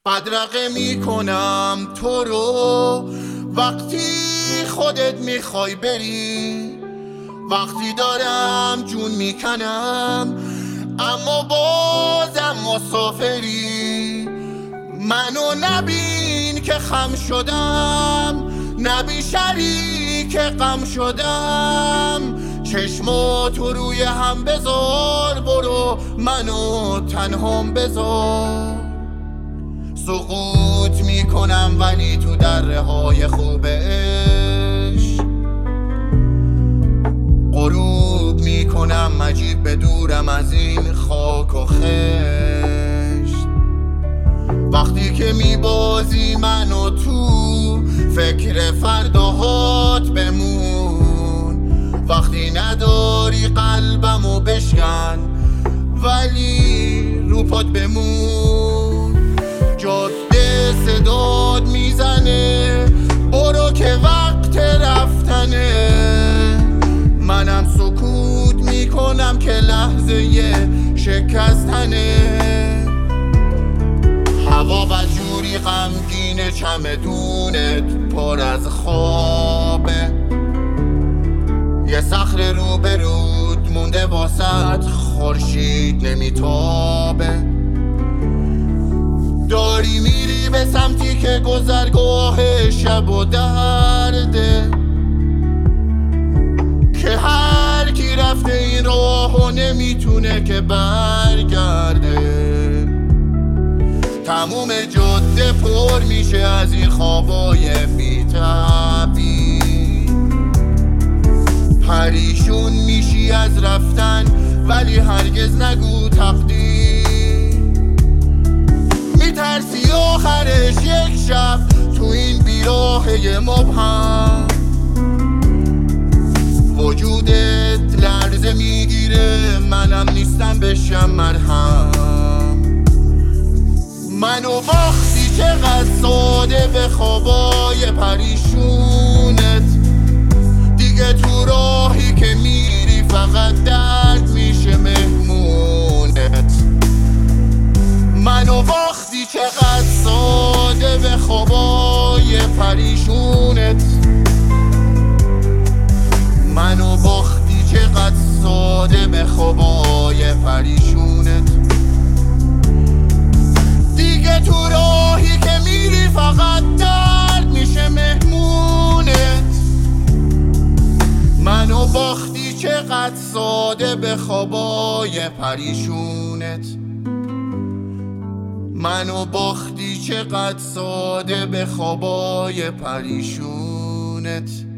بدرقه میکنم تو رو وقتی خودت میخوای بری، وقتی دارم جون میکنم اما بازم مسافری. منو نبین که خم شدم، نبی شریک غم شدم. چشمو تو روی هم بذار، برو منو تنهام بذار. سقوط میکنم ولی تو دره های خوب عشق، غروب میکنم مجید بدورم از این خاک و خشت. وقتی که میبازی منو تو فکر فرداهات بمون، وقتی نداری قلبمو بشکن ولی رو پات بمون. جاده صداد میزنه برو که وقت رفتنه، منم سکوت میکنم که لحظه شکستنه. هوا بدجوری غمگینه، چمدونت پر از خوابه، یه صخره رو به رود مونده واسط خورشید نمیتابه. داری میری به سمتی که گذرگاه شب و درده، که هر کی رفته این راهو نمیتونه که برگرده. تموم جاده پر میشه از این خوابای بی‌تعبیر، پریشون میشی از رفتن ولی هرگز نگو تقدیر. میترسی آخرش یک شب تو این بیراهه مبهم وجودت لرزه میگیره، منم نیستم بشم مرهم. منو وقتی چقدر ساده به خوابای پریشونت، دیگه تو راهی که میری فقط درد میشه مهمونت. منو وقتی چقدر ساده به خوابای پریشونت، منو وقتی چقدر ساده به خوابای پریشونت، دیگه تو راهی که میری فقط درد میشه مهمونت. منو باختی چقدر ساده به خوابای پریشونت، منو باختی چقدر ساده به خوابای پریشونت.